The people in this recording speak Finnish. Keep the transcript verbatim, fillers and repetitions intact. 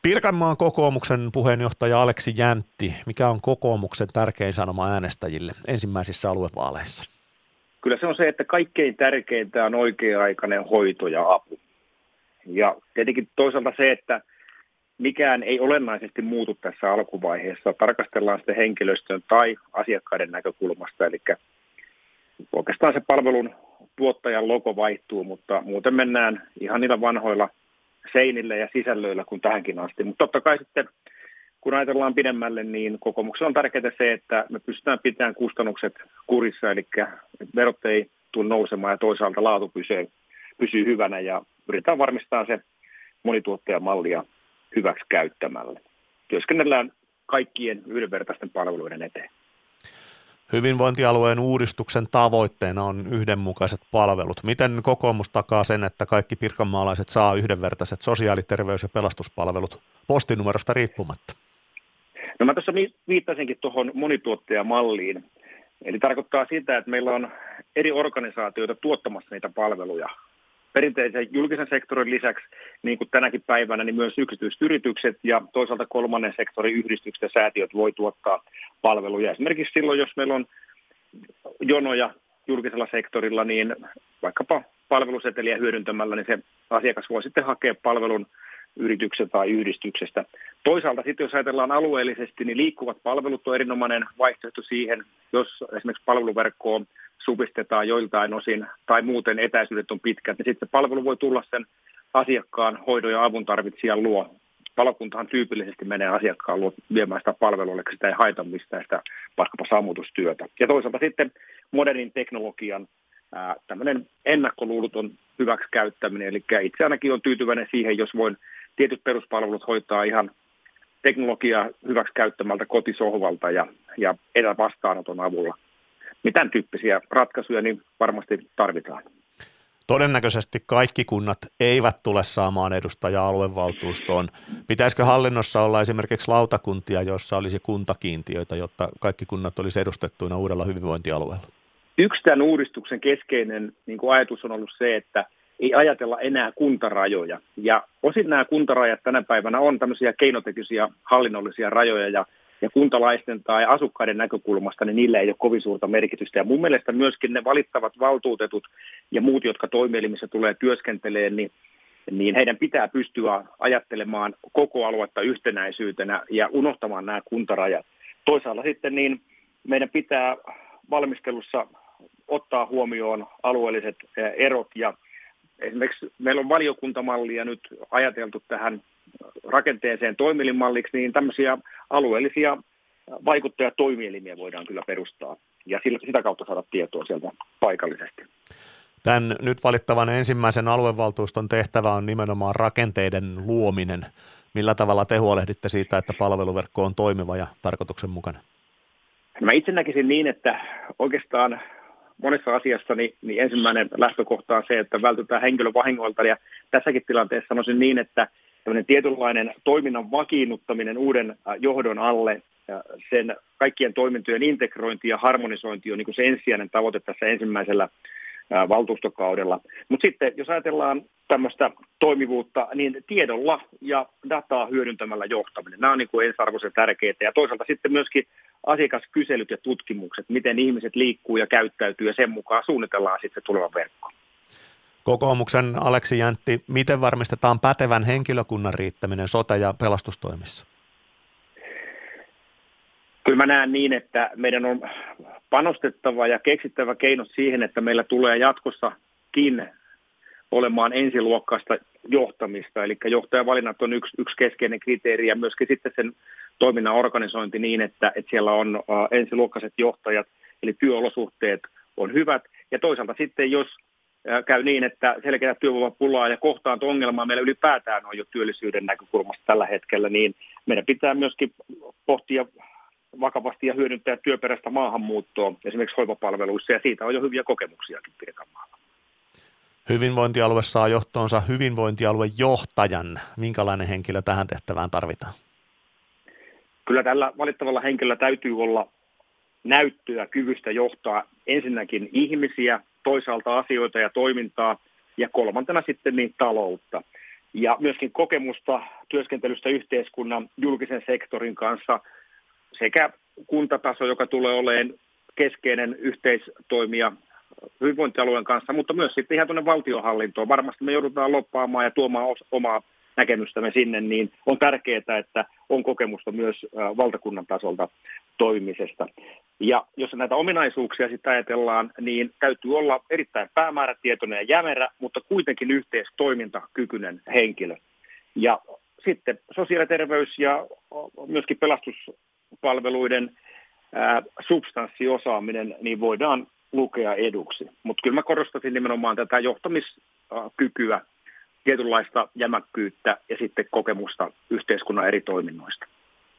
Pirkanmaan kokoomuksen puheenjohtaja Aleksi Jäntti, mikä on kokoomuksen tärkein sanoma äänestäjille ensimmäisissä aluevaaleissa? Kyllä se on se, että kaikkein tärkeintä on oikea-aikainen hoito ja apu. Ja tietenkin toisaalta se, että mikään ei olennaisesti muutu tässä alkuvaiheessa. Tarkastellaan sitten henkilöstön tai asiakkaiden näkökulmasta. Eli oikeastaan se palvelun tuottajan logo vaihtuu, mutta muuten mennään ihan niillä vanhoilla seinillä ja sisällöillä kuin tähänkin asti. Mutta totta kai sitten, kun ajatellaan pidemmälle, niin kokoomuksella on tärkeää se, että me pystytään pitämään kustannukset kurissa, eli verot ei tule nousemaan ja toisaalta laatu pysyy, pysyy hyvänä ja yritetään varmistaa se monituottajamallia hyväksi käyttämällä. Työskennellään kaikkien yhdenvertaisten palveluiden eteen. Hyvinvointialueen uudistuksen tavoitteena on yhdenmukaiset palvelut. Miten kokoomus takaa sen, että kaikki pirkanmaalaiset saa yhdenvertaiset sosiaali-, terveys- ja pelastuspalvelut postinumerosta riippumatta? No mä tuossa viittasinkin tuohon monituottajamalliin. Eli tarkoittaa sitä, että meillä on eri organisaatioita tuottamassa niitä palveluja. Perinteisen julkisen sektorin lisäksi, niin kuin tänäkin päivänä, niin myös yksityiset yritykset ja toisaalta kolmannen sektorin yhdistykset ja säätiöt voi tuottaa palveluja. Esimerkiksi silloin, jos meillä on jonoja julkisella sektorilla, niin vaikkapa palveluseteliä hyödyntämällä, niin se asiakas voi sitten hakea palvelun yrityksestä tai yhdistyksestä. Toisaalta sitten, jos ajatellaan alueellisesti, niin liikkuvat palvelut on erinomainen vaihtoehto siihen, jos esimerkiksi palveluverkkoon supistetaan joiltain osin tai muuten etäisyydet on pitkät, niin sitten palvelu voi tulla sen asiakkaan hoidon ja avun tarvitsijan luo. Palokuntahan tyypillisesti menee asiakkaan luo viemään sitä palvelua, eli sitä ei haita mistään sitä vaikkapa sammutustyötä. Ja toisaalta sitten modernin teknologian ää, tämmöinen ennakkoluuluton hyväksi käyttäminen, eli itse ainakin on tyytyväinen siihen, jos voin tietyt peruspalvelut hoitaa ihan teknologiaa hyväksi käyttämältä kotisohvalta ja, ja etävastaanoton avulla. Mitään tyyppisiä ratkaisuja niin varmasti tarvitaan. Todennäköisesti kaikki kunnat eivät tule saamaan edustajaa aluevaltuustoon. Pitäisikö hallinnossa olla esimerkiksi lautakuntia, joissa olisi kuntakiintiöitä, jotta kaikki kunnat olisi edustettuina uudella hyvinvointialueella? Yksi tämän uudistuksen keskeinen niin kuin ajatus on ollut se, että ei ajatella enää kuntarajoja. Ja osin nämä kuntarajat tänä päivänä on tämmöisiä keinotekoisia hallinnollisia rajoja ja Ja kuntalaisten tai asukkaiden näkökulmasta, niin niillä ei ole kovin suurta merkitystä. Ja mun mielestä myöskin ne valittavat valtuutetut ja muut, jotka toimielimissä tulee työskentelemään, niin, niin heidän pitää pystyä ajattelemaan koko aluetta yhtenäisyytenä ja unohtamaan nämä kuntarajat. Toisaalta sitten niin meidän pitää valmistelussa ottaa huomioon alueelliset erot ja esimerkiksi meillä on valiokuntamallia nyt ajateltu tähän rakenteeseen toimielinmalliksi, niin tämmöisiä alueellisia vaikuttajatoimielimiä voidaan kyllä perustaa ja sitä kautta saada tietoa sieltä paikallisesti. Tämän nyt valittavan ensimmäisen aluevaltuuston tehtävä on nimenomaan rakenteiden luominen. Millä tavalla te huolehditte siitä, että palveluverkko on toimiva ja tarkoituksenmukainen? Mä itse näkisin niin, että oikeastaan monessa asiassa niin, niin ensimmäinen lähtökohta on se, että vältytään henkilövahingoilta ja tässäkin tilanteessa sanoisin niin, että tämmöinen tietynlainen toiminnan vakiinnuttaminen uuden johdon alle, sen kaikkien toimintojen integrointi ja harmonisointi on niin kuin se ensisijainen tavoite tässä ensimmäisellä valtuustokaudella. Mutta sitten jos ajatellaan tämmöistä toimivuutta, niin tiedolla ja dataa hyödyntämällä johtaminen, nämä on niin kuin ensiarvoisen tärkeitä. Ja toisaalta sitten myöskin asiakaskyselyt ja tutkimukset, miten ihmiset liikkuu ja käyttäytyy ja sen mukaan suunnitellaan sitten tuleva verkko. Kokoomuksen Aleksi Jäntti, miten varmistetaan pätevän henkilökunnan riittäminen sote- ja pelastustoimissa? Kyllä mä näen niin, että meidän on panostettava ja keksittävä keinot siihen, että meillä tulee jatkossakin olemaan ensiluokkaista johtamista. Eli johtajavalinnat on yksi, yksi keskeinen kriteeri ja myöskin sitten sen toiminnan organisointi niin, että, että siellä on ensiluokkaiset johtajat, eli työolosuhteet on hyvät. Ja toisaalta sitten, jos käy niin, että selkeää työvoimapulaa ja kohtaanto-ongelmaa meillä ylipäätään on jo työllisyyden näkökulmasta tällä hetkellä, niin meidän pitää myöskin pohtia vakavasti ja hyödyntää työperäistä maahanmuuttoa esimerkiksi hoivapalveluissa, ja siitä on jo hyviä kokemuksiakin Pirkanmaalla. Hyvinvointialue saa johtoonsa hyvinvointialuejohtajan. Minkälainen henkilö tähän tehtävään tarvitaan? Kyllä tällä valittavalla henkilöllä täytyy olla näyttöä kyvystä johtaa ensinnäkin ihmisiä, toisaalta asioita ja toimintaa, ja kolmantena sitten niin taloutta. ja myöskin kokemusta työskentelystä yhteiskunnan julkisen sektorin kanssa sekä kuntataso, joka tulee olemaan keskeinen yhteistoimija hyvinvointialueen kanssa, mutta myös sitten ihan tuonne valtionhallintoon. Varmasti me joudutaan loppaamaan ja tuomaan omaa näkemystämme sinne, niin on tärkeää, että on kokemusta myös valtakunnan tasolta toimimisesta. Ja jos näitä ominaisuuksia sitten ajatellaan, niin täytyy olla erittäin päämäärätietoinen ja jämerä, mutta kuitenkin yhteistoimintakykyinen henkilö. Ja sitten sosiaali- ja terveys ja myöskin pelastuspalveluiden ää, substanssiosaaminen, niin voidaan lukea eduksi. Mutta kyllä mä korostaisin nimenomaan tätä johtamiskykyä, tietynlaista jämäkkyyttä ja sitten kokemusta yhteiskunnan eri toiminnoista.